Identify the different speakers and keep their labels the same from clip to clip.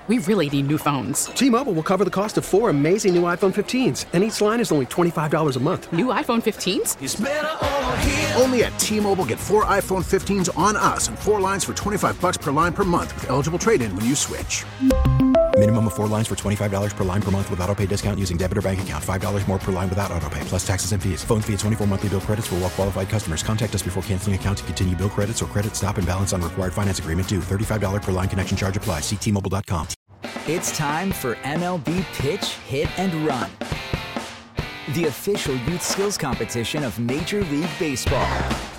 Speaker 1: We really need new phones.
Speaker 2: T-Mobile will cover the cost of 4 amazing new iPhone 15s, and each line is only $25 a month.
Speaker 1: New iPhone 15s?
Speaker 3: It's better over here.
Speaker 4: Only at T-Mobile, get 4 iPhone 15s on us and 4 lines for $25 per line per month with eligible trade-in when you switch.
Speaker 5: Minimum of 4 lines for $25 per line per month with autopay discount using debit or bank account. $5 more per line without autopay, plus taxes and fees. Phone fee at 24 monthly bill credits for well-qualified customers. Contact us before canceling account to continue bill credits or credit stop and balance on required finance agreement due. $35 per line connection charge applies. See T-Mobile.com.
Speaker 6: It's time for MLB Pitch, Hit, and Run, the official youth skills competition of Major League Baseball.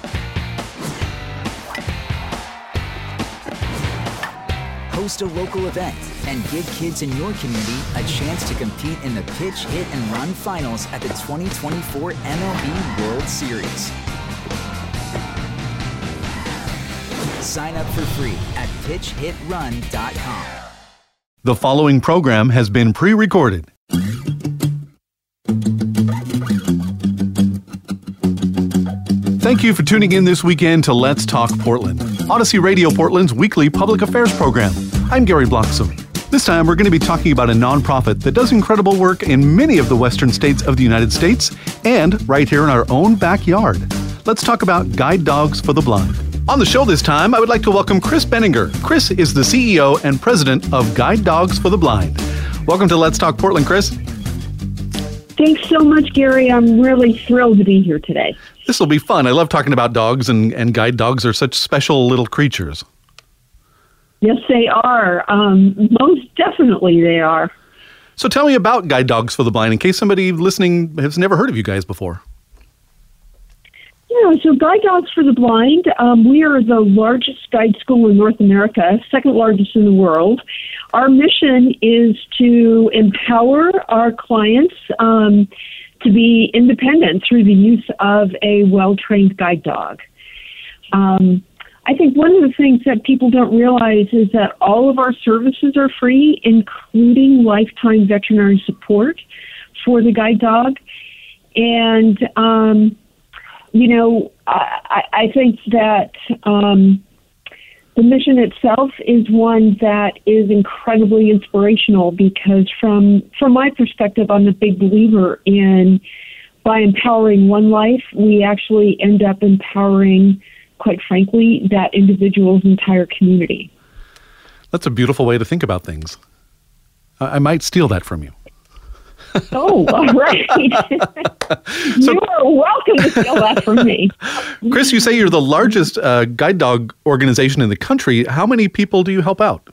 Speaker 6: Host a local event and give kids in your community a chance to compete in the Pitch, Hit, and Run finals at the 2024 MLB World Series. Sign up for free at pitchhitrun.com.
Speaker 7: The following program has been pre-recorded. Thank you for tuning in this weekend to Let's Talk Portland, Odyssey Radio Portland's weekly public affairs program. I'm Gary Bloxam. This time we're going to be talking about a nonprofit that does incredible work in many of the western states of the United States and right here in our own backyard. Let's talk about Guide Dogs for the Blind. On the show this time, I would like to welcome Chris Benninger. Chris is the CEO and president of Guide Dogs for the Blind. Welcome to Let's Talk Portland, Chris.
Speaker 8: Thanks so much, Gary. I'm really thrilled to be here today.
Speaker 7: This will be fun. I love talking about dogs, and guide dogs are such special little creatures.
Speaker 8: Yes, they are. Most definitely they are.
Speaker 7: So tell me about Guide Dogs for the Blind, in case somebody listening has never heard of you guys before.
Speaker 8: Yeah, so Guide Dogs for the Blind, we are the largest guide school in North America, second largest in the world. Our mission is to empower our clients to be independent through the use of a well-trained guide dog. I think one of the things that people don't realize is that all of our services are free, including lifetime veterinary support for the guide dog. And I think that the mission itself is one that is incredibly inspirational because from my perspective, I'm a big believer in by empowering one life, we actually end up empowering, quite frankly, that individual's entire community.
Speaker 7: That's a beautiful way to think about things. I might steal that from you.
Speaker 8: Oh, all right.
Speaker 7: So,
Speaker 8: you are welcome to steal that from me.
Speaker 7: Chris, you say you're the largest guide dog organization in the country. How many people do you help out?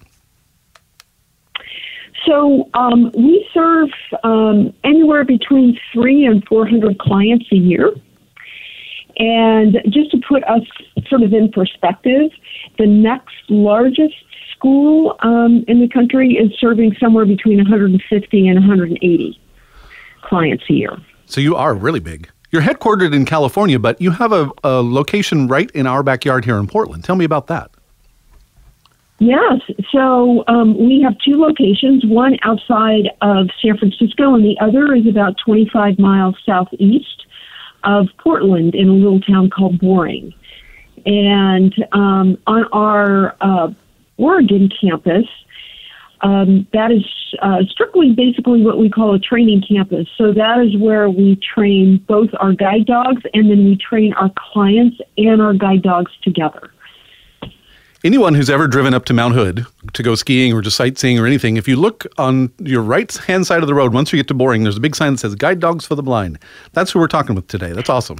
Speaker 8: So we serve anywhere between 300 and 400 clients a year. And just to put us sort of in perspective, the next largest school in the country is serving somewhere between 150 and 180 clients a year.
Speaker 7: So you are really big. You're headquartered in California, but you have a location right in our backyard here in Portland. Tell me about that.
Speaker 8: Yes. So we have 2 locations, one outside of San Francisco and the other is about 25 miles southeast of Portland in a little town called Boring. And on our Oregon campus, that is strictly basically what we call a training campus. So that is where we train both our guide dogs and then we train our clients and our guide dogs together.
Speaker 7: Anyone who's ever driven up to Mount Hood to go skiing or just sightseeing or anything, if you look on your right-hand side of the road, once you get to Boring, there's a big sign that says Guide Dogs for the Blind. That's who we're talking with today. That's awesome.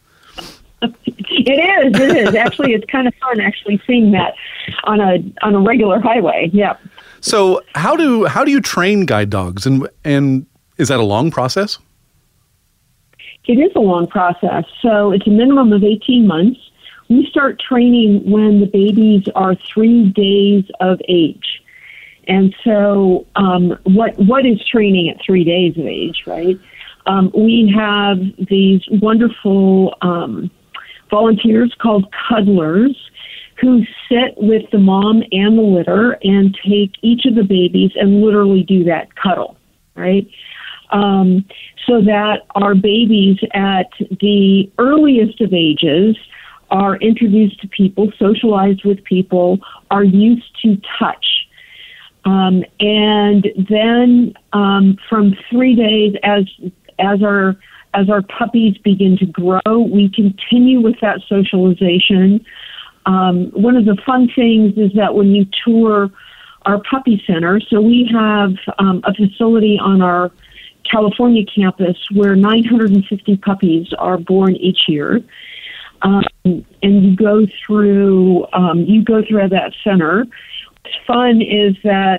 Speaker 8: It is. Actually, it's kind of fun actually seeing that on a regular highway. Yeah.
Speaker 7: So how do you train guide dogs, and is that a long process?
Speaker 8: It is a long process. So it's a minimum of 18 months. We start training when the babies are 3 days of age. And so what is training at 3 days of age, right? We have these wonderful volunteers called cuddlers who sit with the mom and the litter and take each of the babies and literally do that cuddle, right? So that our babies at the earliest of ages are introduced to people, socialized with people, are used to touch. And then from 3 days, as our puppies begin to grow, we continue with that socialization. One of the fun things is that when you tour our puppy center, so we have a facility on our California campus where 950 puppies are born each year, and you go through that center. What's fun is that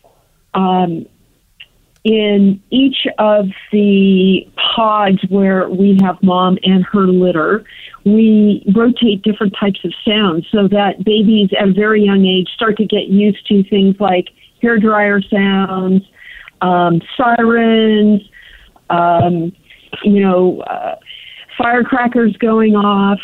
Speaker 8: in each of the pods where we have mom and her litter, we rotate different types of sounds so that babies at a very young age start to get used to things like hairdryer sounds, sirens, firecrackers going off,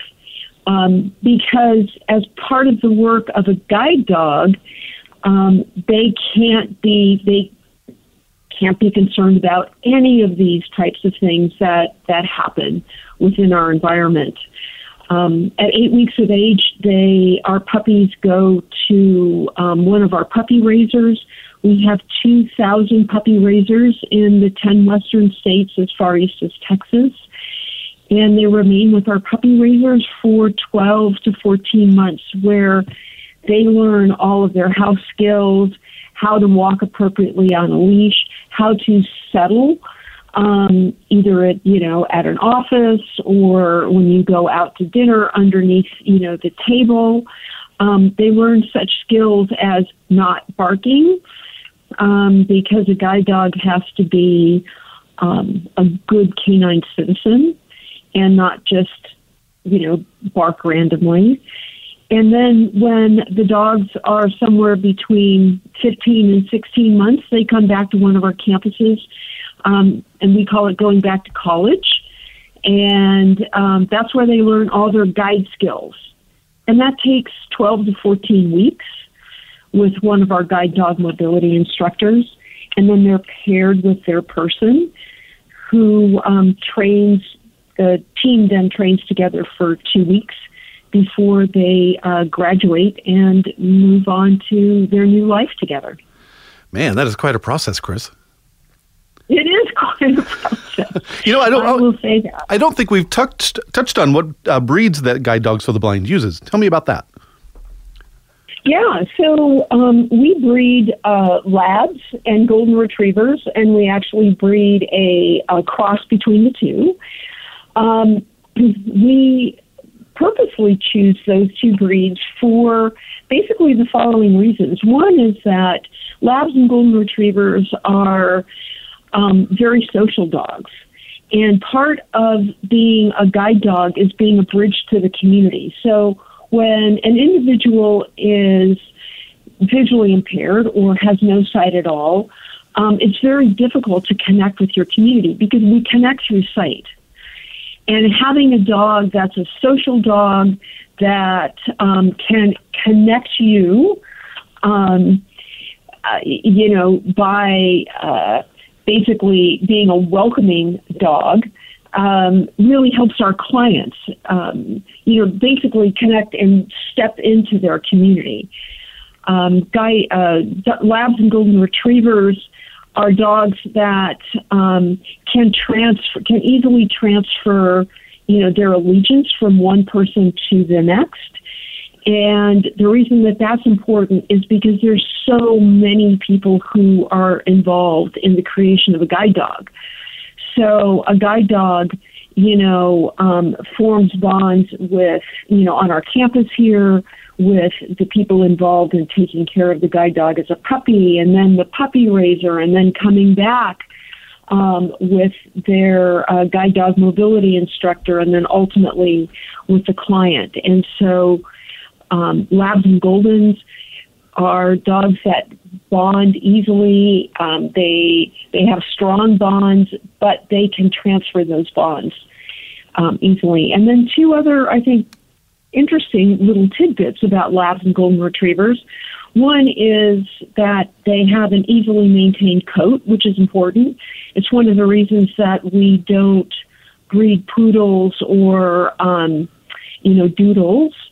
Speaker 8: because as part of the work of a guide dog, they can't be concerned about any of these types of things that happen within our environment. At 8 weeks of age, our puppies go to one of our puppy raisers. We have 2,000 puppy raisers in the 10 western states as far east as Texas. And they remain with our puppy raisers for 12 to 14 months, where they learn all of their house skills, how to walk appropriately on a leash, how to settle, either at an office or when you go out to dinner underneath, the table. They learn such skills as not barking, because a guide dog has to be a good canine citizen and not just, bark randomly. And then when the dogs are somewhere between 15 and 16 months, they come back to one of our campuses, and we call it going back to college. And that's where they learn all their guide skills. And that takes 12 to 14 weeks with one of our guide dog mobility instructors. And then they're paired with their person who trains. The team then trains together for 2 weeks before they graduate and move on to their new life together.
Speaker 7: Man, that is quite a process, Chris.
Speaker 8: It is quite a process.
Speaker 7: I
Speaker 8: will say that.
Speaker 7: I don't think we've touched on what breeds that Guide Dogs for the Blind uses. Tell me about that.
Speaker 8: Yeah, so we breed labs and golden retrievers, and we actually breed a cross between the two. We purposely choose those two breeds for basically the following reasons. One is that labs and golden retrievers are very social dogs. And part of being a guide dog is being a bridge to the community. So when an individual is visually impaired or has no sight at all, it's very difficult to connect with your community because we connect through sight. And having a dog that's a social dog that can connect you, by basically being a welcoming dog, really helps our clients, basically connect and step into their community. Labs and golden retrievers are dogs that can easily transfer, their allegiance from one person to the next. And the reason that that's important is because there's so many people who are involved in the creation of a guide dog. So a guide dog, forms bonds with, on our campus here, with the people involved in taking care of the guide dog as a puppy, and then the puppy raiser, and then coming back with their guide dog mobility instructor, and then ultimately with the client. And so Labs and Goldens are dogs that bond easily. They have strong bonds, but they can transfer those bonds easily. And then two other, I think, interesting little tidbits about Labs and Golden Retrievers. One is that they have an easily maintained coat, which is important. It's one of the reasons that we don't breed poodles or, doodles.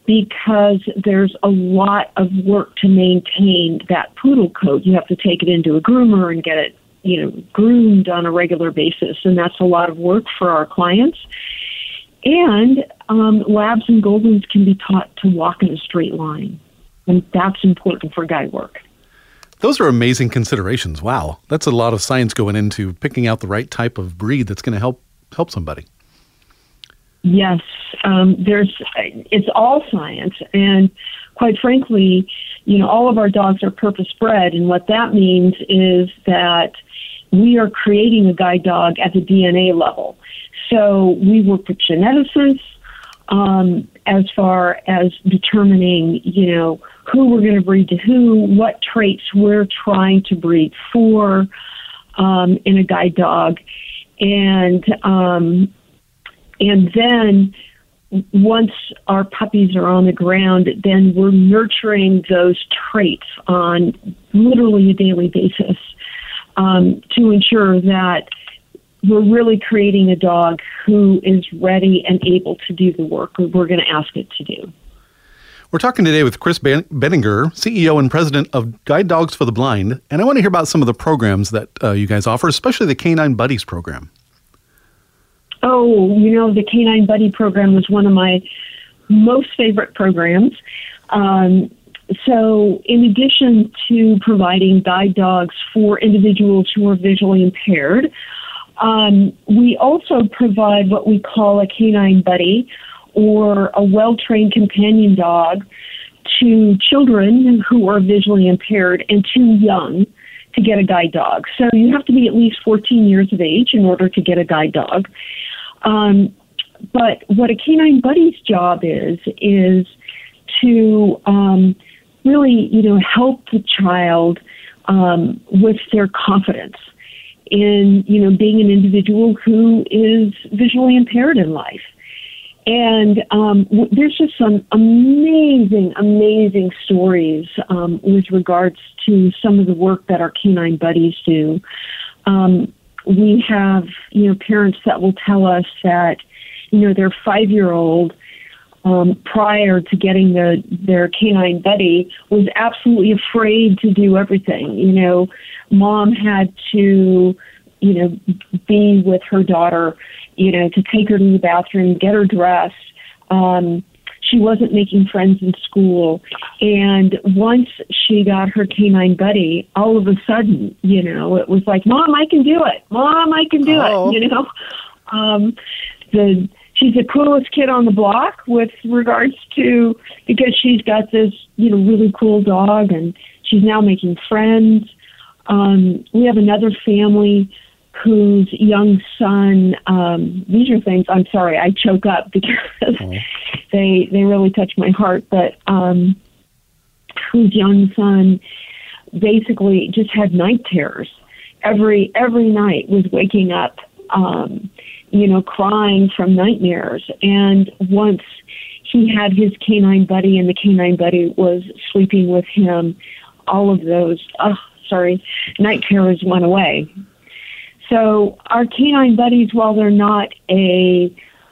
Speaker 8: because there's a lot of work to maintain that poodle coat. You have to take it into a groomer and get it, groomed on a regular basis, and that's a lot of work for our clients. And Labs and Goldens can be taught to walk in a straight line, and that's important for guide work.
Speaker 7: Those are amazing considerations. Wow. That's a lot of science going into picking out the right type of breed that's going to help somebody.
Speaker 8: Yes. It's all science. And quite frankly, all of our dogs are purpose-bred. And what that means is that we are creating a guide dog at the DNA level. So we work with geneticists as far as determining, who we're going to breed to who, what traits we're trying to breed for in a guide dog. And then once our puppies are on the ground, then we're nurturing those traits on literally a daily basis to ensure that we're really creating a dog who is ready and able to do the work we're going to ask it to do.
Speaker 7: We're talking today with Chris Benninger, CEO and president of Guide Dogs for the Blind, and I want to hear about some of the programs that you guys offer, especially the Canine Buddies program.
Speaker 8: Oh, the Canine Buddy program is one of my most favorite programs. So in addition to providing guide dogs for individuals who are visually impaired, we also provide what we call a Canine Buddy, or a well-trained companion dog, to children who are visually impaired and too young to get a guide dog. So you have to be at least 14 years of age in order to get a guide dog. But what a Canine Buddy's job is to really, help the child with their confidence in, being an individual who is visually impaired in life. And there's just some amazing stories with regards to some of the work that our Canine Buddies do. We have, parents that will tell us that, their 5-year-old, prior to getting their Canine Buddy, was absolutely afraid to do everything. Mom had to, be with her daughter, to take her to the bathroom, get her dressed. She wasn't making friends in school. And once she got her Canine Buddy, all of a sudden, it was like, Mom, I can do it. Mom, I can do it. She's the coolest kid on the block with regards to, because she's got this, really cool dog, and she's now making friends. We have another family whose young son, these are things, I'm sorry, I choke up because they really touch my heart, but whose young son basically just had night terrors. Every night was waking up, crying from nightmares. And once he had his Canine Buddy and the Canine Buddy was sleeping with him, all of those, night terrors went away. So our Canine Buddies, while they're not a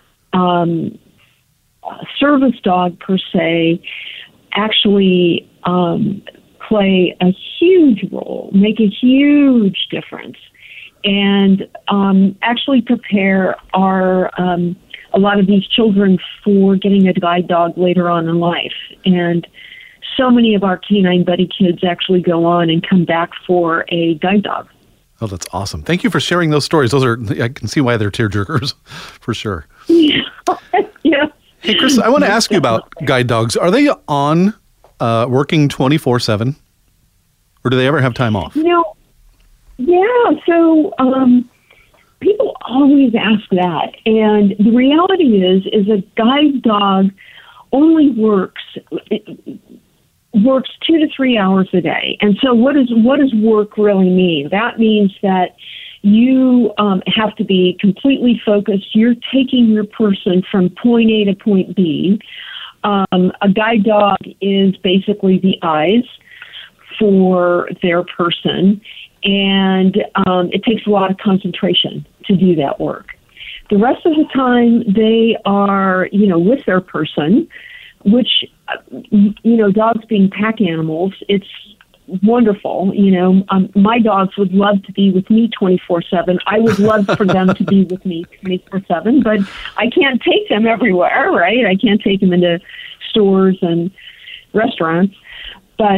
Speaker 8: service dog per se, actually play a huge role, make a huge difference, and actually prepare a lot of these children for getting a guide dog later on in life. And so many of our Canine Buddy kids actually go on and come back for a guide dog.
Speaker 7: Oh, that's awesome. Thank you for sharing those stories. I can see why they're tearjerkers, for sure.
Speaker 8: Yeah.
Speaker 7: Hey, Chris, I want to ask you about guide dogs. Are they on working 24/7, or do they ever have time off?
Speaker 8: So people always ask that. And the reality is a guide dog only works 2 to 3 hours a day. And so what does work really mean? That means that you have to be completely focused. You're taking your person from point A to point B. A guide dog is basically the eyes for their person, and it takes a lot of concentration to do that work. The rest of the time, they are, with their person. which, dogs being pack animals, it's wonderful. My dogs would love to be with me 24/7. I would love for them to be with me 24/7, but I can't take them everywhere, right? I can't take them into stores and restaurants. But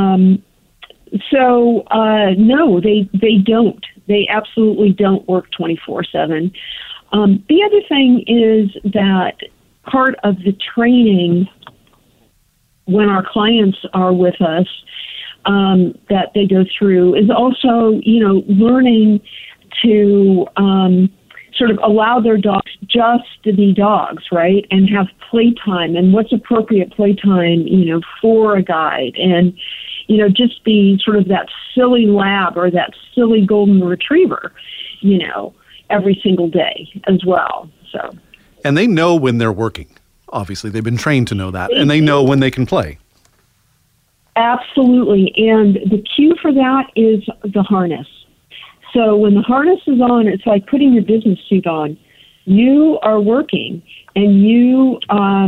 Speaker 8: no, they don't. They absolutely don't work 24/7. The other thing is that part of the training when our clients are with us that they go through is also, learning to sort of allow their dogs just to be dogs, right? And have playtime and what's appropriate playtime, for a guide. And, just be sort of that silly lab or that silly golden retriever, every single day as well. So.
Speaker 7: And they know when they're working. Obviously, they've been trained to know that, and they know when they can play.
Speaker 8: Absolutely. And the cue for that is the harness. So when the harness is on, it's like putting your business suit on. You are working, and you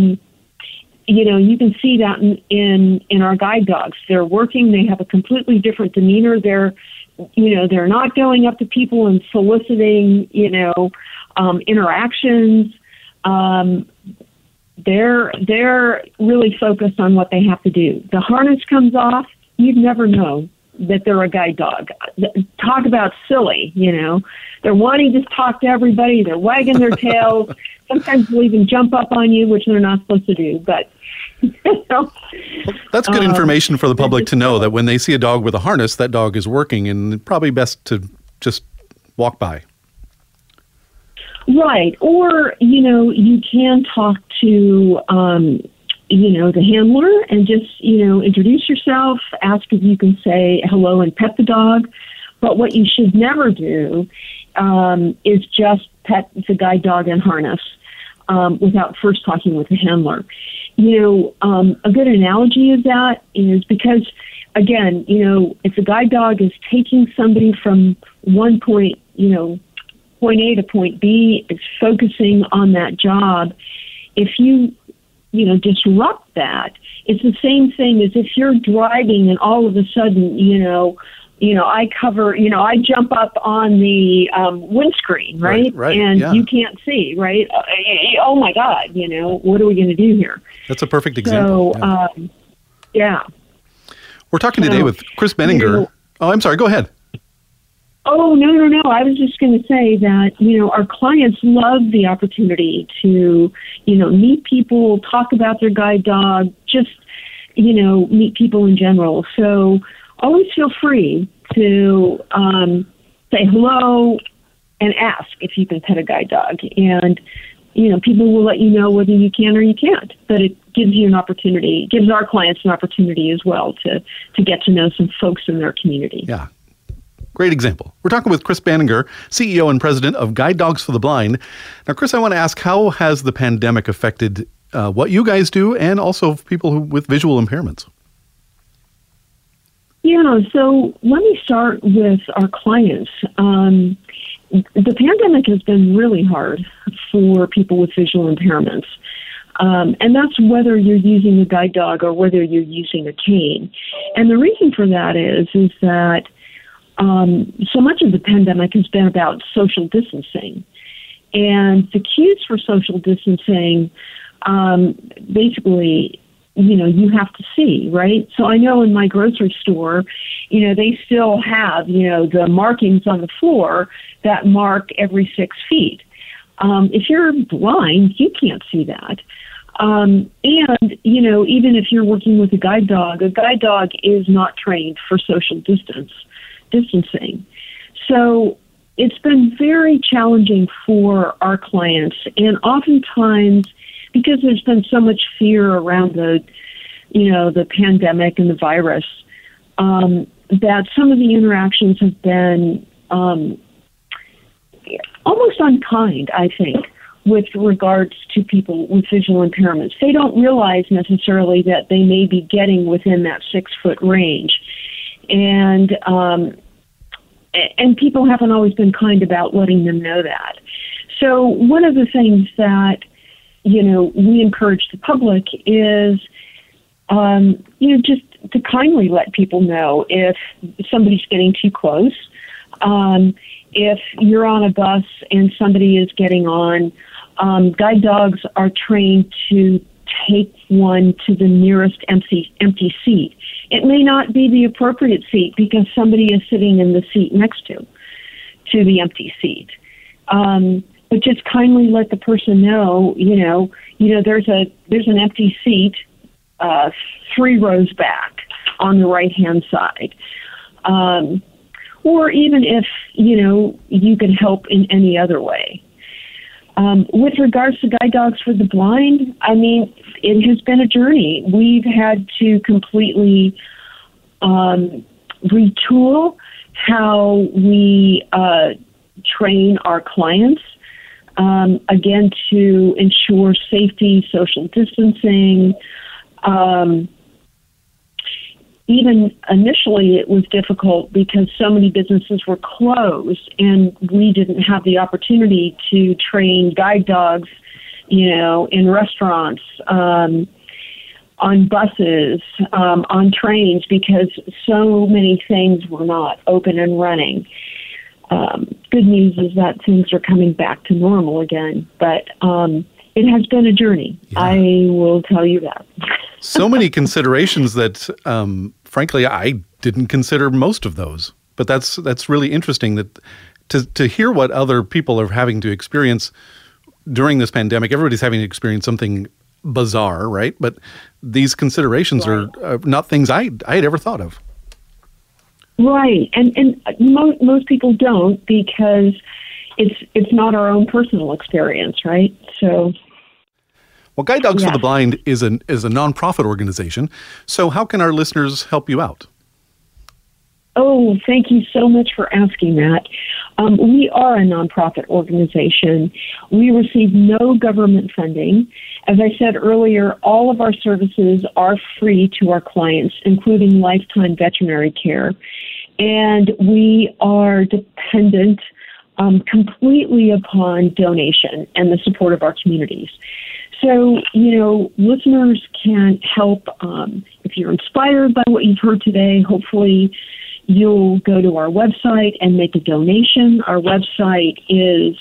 Speaker 8: can see that in our guide dogs. They're working. They have a completely different demeanor. They're not going up to people and soliciting, interactions. They're really focused on what they have to do. The harness comes off, you'd never know that they're a guide dog. Talk about silly, They're wanting to talk to everybody. They're wagging their tails. Sometimes they'll even jump up on you, which they're not supposed to do. But
Speaker 7: Well, that's good information for the public to know that when they see a dog with a harness, that dog is working, and probably best to just walk by.
Speaker 8: Right. Or, you can talk to, the handler and just, introduce yourself, ask if you can say hello and pet the dog. But what you should never do is just pet the guide dog and harness without first talking with the handler. A good analogy of that is because, again, if a guide dog is taking somebody from one point, point A to point B, is focusing on that job. If you, disrupt that, it's the same thing as if you're driving and all of a sudden, I jump up on the windscreen, right?
Speaker 7: Right.
Speaker 8: And
Speaker 7: yeah.
Speaker 8: you can't see, right? Oh my God, what are we going to do here?
Speaker 7: That's a perfect example.
Speaker 8: So, yeah.
Speaker 7: We're talking today with Chris Benninger. Oh, I'm sorry. Go ahead.
Speaker 8: Oh, no. I was just going to say that, our clients love the opportunity to, meet people, talk about their guide dog, just, meet people in general. So always feel free to say hello and ask if you can pet a guide dog. And, people will let you know whether you can or you can't. But it gives you an opportunity, gives our clients an opportunity as well to get to know some folks in their community.
Speaker 7: Yeah. Great example. We're talking with Chris Benninger, CEO and president of Guide Dogs for the Blind. Now, Chris, I want to ask, how has the pandemic affected what you guys do and also people with visual impairments?
Speaker 8: Yeah, so let me start with our clients. The pandemic has been really hard for people with visual impairments. And that's whether you're using a guide dog or whether you're using a cane. And the reason for that is that so much of the pandemic has been about social distancing. And the cues for social distancing, basically, you have to see, right? So I know in my grocery store, they still have, the markings on the floor that mark every 6 feet. If you're blind, you can't see that. And, even if you're working with a guide dog is not trained for social distancing. So it's been very challenging for our clients, and oftentimes, because there's been so much fear around the pandemic and the virus, that some of the interactions have been almost unkind, I think, with regards to people with visual impairments. They don't realize necessarily that they may be getting within that 6 foot range. And people haven't always been kind about letting them know that. So one of the things that we encourage the public is, just to kindly let people know if somebody's getting too close. If you're on a bus and somebody is getting on, guide dogs are trained to take one to the nearest empty seat. It may not be the appropriate seat because somebody is sitting in the seat next to the empty seat. But just kindly let the person know, there's an empty seat 3 rows back on the right-hand side. Or even if, you can help in any other way. With regards to Guide Dogs for the Blind, it has been a journey. We've had to completely retool how we train our clients, again, to ensure safety, social distancing. Even initially, it was difficult because so many businesses were closed, and we didn't have the opportunity to train guide dogs, in restaurants, on buses, on trains, because so many things were not open and running. Good news is that things are coming back to normal again, but it has been a journey. Yeah. I will tell you that.
Speaker 7: So many considerations that, frankly, I didn't consider most of those. But that's really interesting that to hear what other people are having to experience during this pandemic. Everybody's having to experience something bizarre, right? But these considerations are not things I had ever thought of.
Speaker 8: Right, and most people don't because it's not our own personal experience, right? So.
Speaker 7: Well, Guide Dogs for the Blind is a nonprofit organization. So how can our listeners help you out?
Speaker 8: Oh, thank you so much for asking that. We are a nonprofit organization. We receive no government funding. As I said earlier, all of our services are free to our clients, including lifetime veterinary care. And we are dependent completely upon donation and the support of our communities. So, listeners can help. If you're inspired by what you've heard today, hopefully you'll go to our website and make a donation. Our website is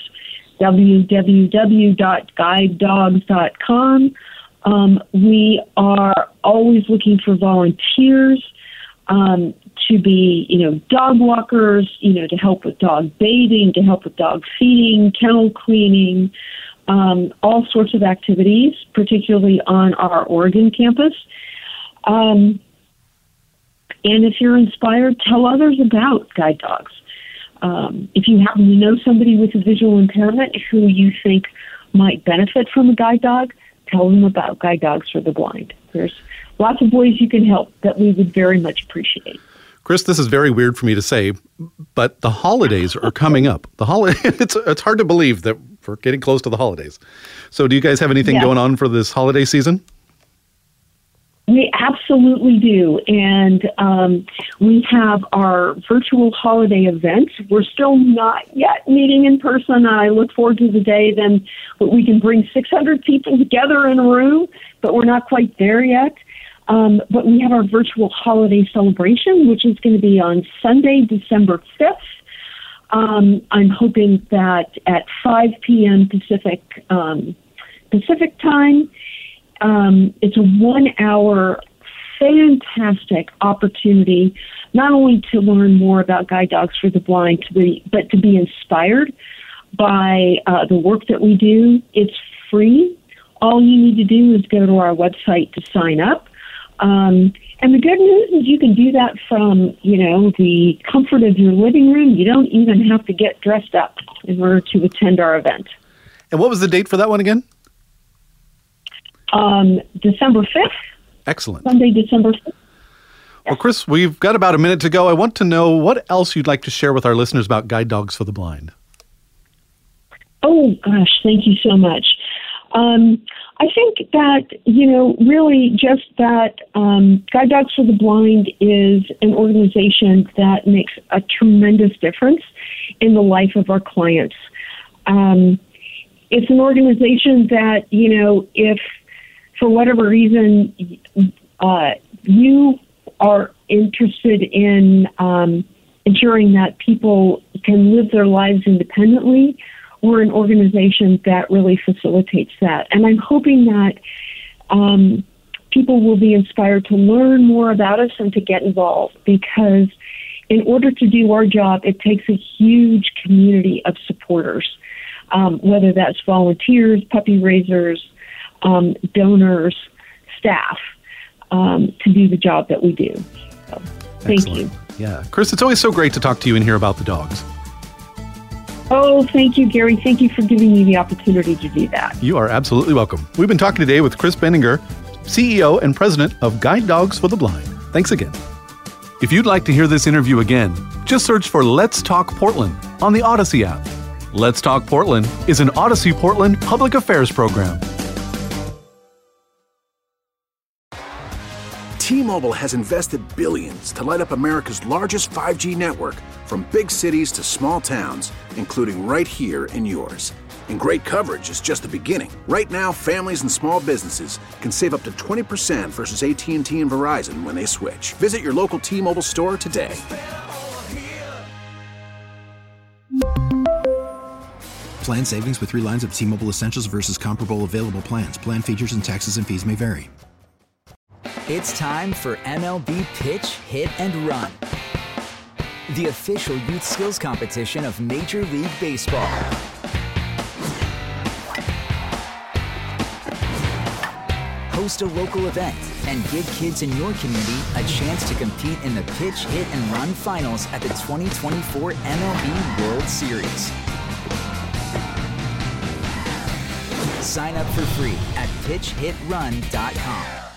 Speaker 8: www.guidedogs.com. We are always looking for volunteers to be, dog walkers, to help with dog bathing, to help with dog feeding, kennel cleaning, all sorts of activities, particularly on our Oregon campus. And if you're inspired, tell others about guide dogs. If you happen to know somebody with a visual impairment who you think might benefit from a guide dog, tell them about Guide Dogs for the Blind. There's lots of ways you can help that we would very much appreciate.
Speaker 7: Chris, this is very weird for me to say, but the holidays are coming up. It's hard to believe that we're getting close to the holidays. So do you guys have anything going on for this holiday season?
Speaker 8: We absolutely do. And we have our virtual holiday events. We're still not yet meeting in person. I look forward to the day then we can bring 600 people together in a room, but we're not quite there yet. But we have our virtual holiday celebration, which is going to be on Sunday, December 5th. I'm hoping that at 5 p.m. Pacific time, it's a 1-hour fantastic opportunity, not only to learn more about Guide Dogs for the Blind, but to be inspired by the work that we do. It's free. All you need to do is go to our website to sign up. And the good news is you can do that from, the comfort of your living room. You don't even have to get dressed up in order to attend our event.
Speaker 7: And what was the date for that one again?
Speaker 8: December 5th.
Speaker 7: Excellent.
Speaker 8: Sunday, December 5th.
Speaker 7: Well, Chris, we've got about a minute to go. I want to know what else you'd like to share with our listeners about Guide Dogs for the Blind.
Speaker 8: Oh, gosh, thank you so much. I think that, really just that Guide Dogs for the Blind is an organization that makes a tremendous difference in the life of our clients. it's an organization that, if for whatever reason you are interested in ensuring that people can live their lives independently, we're an organization that really facilitates that. And I'm hoping that people will be inspired to learn more about us and to get involved, because in order to do our job, it takes a huge community of supporters, whether that's volunteers, puppy raisers, donors, staff, to do the job that we do. So, thank you.
Speaker 7: Yeah. Chris, it's always so great to talk to you and hear about the dogs.
Speaker 8: Oh, thank you, Gary. Thank you for giving me the opportunity to do that.
Speaker 7: You are absolutely welcome. We've been talking today with Chris Benninger, CEO and President of Guide Dogs for the Blind. Thanks again. If you'd like to hear this interview again, just search for Let's Talk Portland on the Odyssey app. Let's Talk Portland is an Odyssey Portland public affairs program.
Speaker 4: T-Mobile has invested billions to light up America's largest 5G network, from big cities to small towns, including right here in yours. And great coverage is just the beginning. Right now, families and small businesses can save up to 20% versus AT&T and Verizon when they switch. Visit your local T-Mobile store today.
Speaker 5: Plan savings with 3 lines of T-Mobile Essentials versus comparable available plans. Plan features and taxes and fees may vary.
Speaker 6: It's time for MLB Pitch, Hit, and Run, the official youth skills competition of Major League Baseball. Host a local event and give kids in your community a chance to compete in the Pitch, Hit, and Run finals at the 2024 MLB World Series. Sign up for free at pitchhitrun.com.